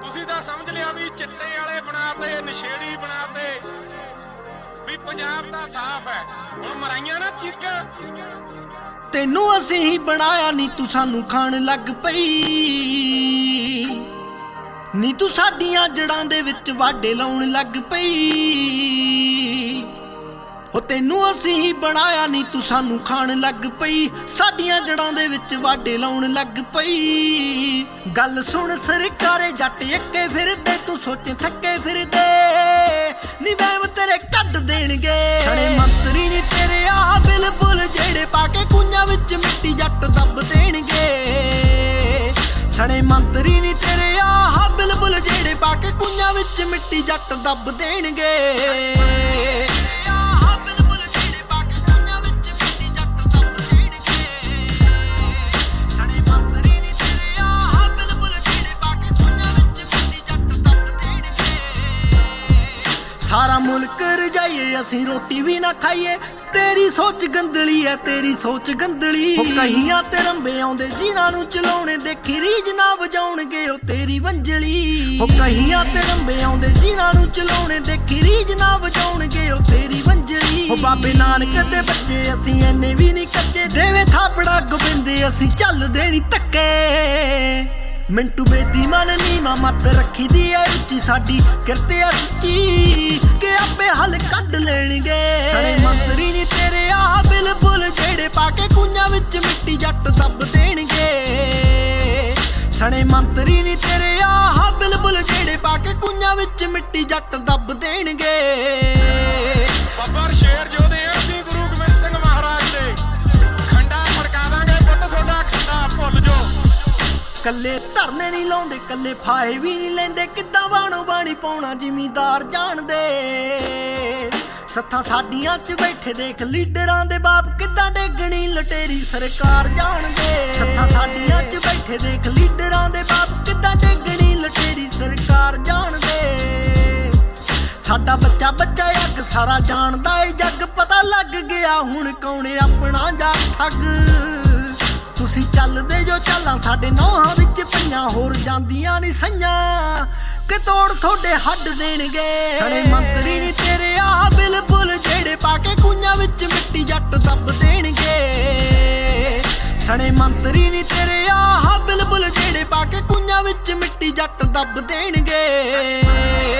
ਤੁਸੀਂ ਤਾਂ ਸਮਝ ਲਿਆ ਵੀ ਚਿੱਟੇ ਵਾਲੇ ਬਣਾਤੇ, ਨਸ਼ੇੜੀ ਬਣਾਤੇ, ਵੀ ਪੰਜਾਬ ਤਾਂ ਸਾਫ਼ ਹੈ। ਹੁਣ ਮਰਾਈਆਂ ਨਾ ਚੀਕਾਂ। ਤੈਨੂੰ ਅਸੀਂ ਹੀ ਬਣਾਇਆ ਨੀ ਤੂੰ ਸਾਨੂੰ ਖਾਣ ਲੱਗ ਪਈ ਨੀ, ਤੂੰ ਸਾਡੀਆਂ ਜੜਾਂ ਦੇ ਵਿੱਚ ਵਾਢੇ ਲਾਉਣ ਲੱਗ ਪਈ। ਹੋ ਤੈਨੂੰ ਅਸੀਂ ਹੀ ਬਣਾਇਆ ਨੀ ਤੂੰ ਸਾਨੂੰ ਖਾਣ ਲੱਗ ਪਈ, ਸਾਡੀਆਂ ਜੜਾਂ ਦੇ ਵਿੱਚ ਵਾਢੇ ਲਾਉਣ ਲੱਗ ਪਈ। ਗੱਲ ਸੁਣ ਸਰਕਾਰੇ ਜੱਟ ਅੱਕੇ ਫਿਰਦੇ, ਤੂੰ ਸੋਚੇ ਥੱਕੇ ਫਿਰਦੇ ਨੀ, ਵਹਿਮ ਤੇਰੇ ਕੱਢ ਦੇਣਗੇ ਸਣੇ ਮੰਤਰੀ ਨੀ ਤੇਰੇ ਆ ਬਿਲਬੁਲ, ਜਿਹੜੇ ਪਾ ਕੇ ਕੂੰਜਾਂ ਵਿੱਚ ਮਿੱਟੀ ਜੱਟ ਦੱਬ ਦੇਣਗੇ। ਸਣੇ ਮੰਤਰੀ ਨੀ ਤੇਰੇ ਆ ਬਿਲਬੁਲ, ਜਿਹੜੇ ਪਾ ਕੇ ਕੂੰਜਾਂ ਵਿੱਚ ਮਿੱਟੀ ਜੱਟ ਦੱਬ ਦੇਣਗੇ। ਸਾਰਾ ਮੁਲਕ ਰਜਾਈਏ ਅਸੀਂ ਰੋਟੀ ਵੀ ਨਾ ਖਾਈਏ, ਤੇਰੀ ਸੋਚ ਗੰਦਲੀ ਐ, ਤੇਰੀ ਸੋਚ ਗੰਦਲੀ। ਉਹ ਕਹੀਆਂ ਤੇ ਰੰਬੇ ਆਉਂਦੇ ਜਿਨ੍ਹਾਂ ਨੂੰ ਚਲਾਉਣੇ, ਦੇਖੀ ਰੀਝ ਨਾ ਵਜਾਉਣਗੇ ਉਹ ਤੇਰੀ ਵੰਜਲੀ। ਉਹ ਕਹੀਆਂ ਤੇ ਰੰਬੇ ਆਉਂਦੇ ਜਿਨ੍ਹਾਂ ਨੂੰ ਚਲਾਉਣੇ, ਦੇਖੀ ਰੀਝ ਨਾ ਵਜਾਉਣਗੇ ਉਹ ਤੇਰੀ ਵੰਜਲੀ। ਉਹ ਬਾਬੇ ਨਾਨਕ ਦੇ ਬੱਚੇ ਅਸੀਂ ਐਨੇ ਵੀ ਨਹੀਂ ਕੱਚੇ, ਦੇਵੇ ਥਾਪੜਾ ਗੋਬਿੰਦੇ ਅਸੀਂ ਚੱਲਦੇ ਨੀ ਧੱਕੇ। ਮਿੰਟੂ ਬੇਦੀ ਮਨ ਨੀਵਾਂ ਮੱਤ ਰੱਖੀ ਦੀ ਐ ਉੱਚੀ, ਸਾਡੀ ਕਿਰਤੇ ਆ ਸੱਚੀ ਕਿ ਆਪੇ ਹੱਲ ਕੱਢ ਲੈਣਗੇ। ਸਣੇ ਮੰਤਰੀ ਨੀ ਤੇਰੇ ਆ ਬਿਲਬੁਲ, ਜਿਹੜੇ ਪਾ ਕੇ ਕੂੰਜਾਂ ਵਿੱਚ ਮਿੱਟੀ ਜੱਟ ਦੱਬ ਦੇਣਗੇ। ਸਣੇ ਮੰਤਰੀ ਨੀ ਤੇਰੇ ਆ ਬਿਲਬੁਲ, ਜਿਹੜੇ ਪਾ ਕੇ ਕੂੰਜਾਂ ਵਿੱਚ ਮਿੱਟੀ ਜੱਟ ਦੱਬ ਦੇਣਗੇ। ਬਾਬਾ ਸ਼ੇਰ ਜੋਧੇ ਅਸੀਂ ਗੁਰੂ ਗੋਬਿੰਦ ਸਿੰਘ ਮਹਾਰਾਜ ਦੇ, ਖੰਡਾ ਫੜਕਾ ਦਾਂਗੇ ਪੁੱਤ ਤੁਹਾਡਾ ਖੰਡਾ ਭੁੱਲ ਜੋ। ਕੱਲੇ ਧਰਨੇ ਨਹੀਂ ਲਾਉਂਦੇ, ਕੱਲੇ ਫਾਹੇ ਵੀ ਨਹੀਂ ਲੈਂਦੇ, ਕਿੱਦਾਂ ਬਾਣੋ ਬਾਣੀ ਪਾਉਣਾ ਜ਼ਿਮੀਂਦਾਰ ਜਾਣਦੇ। ਸੱਥਾਂ ਸਾਡੀਆਂ ਚ ਬੈਠੇ ਦੇਖ ਲੀਡਰਾਂ ਦੇ ਬਾਪ, ਕਿੱਦਾਂ ਡੇਗਣੀ ਲਟੇਰੀ ਸਰਕਾਰ ਜਾਣਦੇ। ਸੱਥਾਂ ਸਾਡੀਆਂ ਚ ਬੈਠੇ ਦੇਖ ਲੀਡਰਾਂ ਦੇ ਬਾਪ, ਕਿੱਦਾਂ ਡੇਗਣੀ ਲਟੇਰੀ ਸਰਕਾਰ ਜਾਣਦੇ। ਸਾਡਾ ਬੱਚਾ ਬੱਚਾ ਅੱਗ ਸਾਰਾ ਜਾਣਦਾ ਏ ਜੱਗ, ਪਤਾ ਲੱਗ ਗਿਆ ਹੁਣ ਕੌਣ ਆਪਣਾ ਜਾ ਠੱਗ। ਤੁਸੀਂ ਚੱਲਦੇ ਜੋ ਚਾਲਾਂ ਸਾਡੇ ਨੌਹਾਂ ਵਿੱਚ ਪਈਆਂ, ਹੋਰ ਜਾਂਦੀਆਂ ਨੀ ਸਈਆਂ ਕਿ ਤੋੜ ਤੁਹਾਡੇ ਹੱਡ ਦੇਣਗੇ। ਸਣੇ ਮੰਤਰੀ ਨੀ ਤੇਰੇ ਆ ਬਿਲਬੁਲ, ਜਿਹੜੇ ਪਾ ਕੇ ਕੂੰਜਾਂ ਵਿੱਚ ਮਿੱਟੀ ਜੱਟ ਦੱਬ ਦੇਣਗੇ। ਸਣੇ ਮੰਤਰੀ ਨੀ ਤੇਰੇ ਆ ਬਿਲਬੁਲ, ਜਿਹੜੇ ਪਾ ਕੇ ਕੂੰਜਾਂ ਵਿੱਚ ਮਿੱਟੀ ਜੱਟ ਦੱਬ ਦੇਣਗੇ।